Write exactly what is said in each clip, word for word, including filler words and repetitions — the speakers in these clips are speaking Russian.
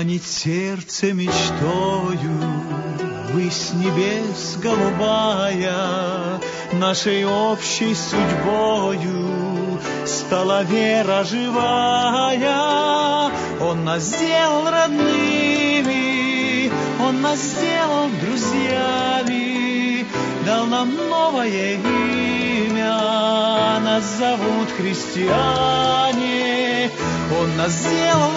Манит сердце мечтою, высь небес голубая, нашей общей судьбою стала вера живая. Он нас сделал родными, Он нас сделал друзьями, дал нам новое имя, нас зовут христиане. Он нас сделал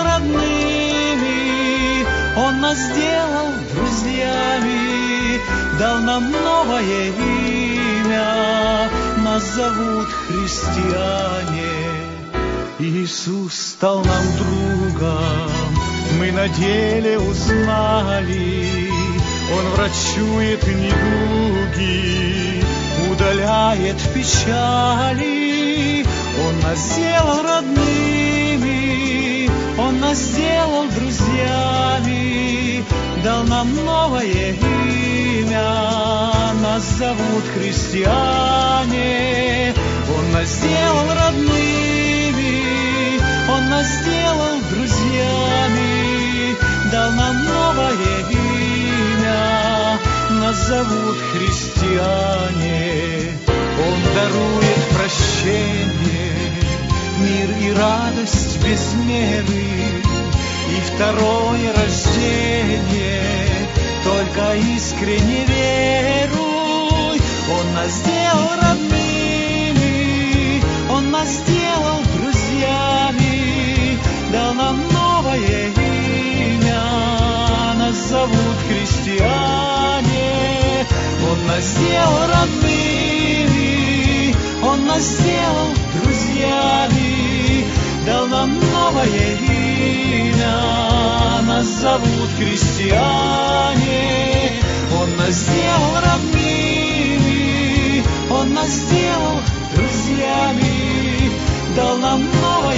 родными, Он нас сделал друзьями, дал нам новое имя, нас зовут христиане. Иисус стал нам другом, мы на деле узнали. Он врачует недуги, удаляет печали. Он нас сделал родными, Он нас сделал друзьями, дал нам новое имя, нас зовут христиане. Он нас сделал родными, Он нас сделал друзьями, дал нам новое имя, нас зовут христиане. Он дарует прощение, мир и радость без меры, и второе рождение, только искренне веруй. Он нас сделал родными, Он нас сделал друзьями, дал нам новое имя, нас зовут христиане. Он нас сделал родными, Он нас сделал друзьями, дал нам новое имя, нас зовут христиане. Он нас сделал родными, Он нас сделал друзьями, дал нам новое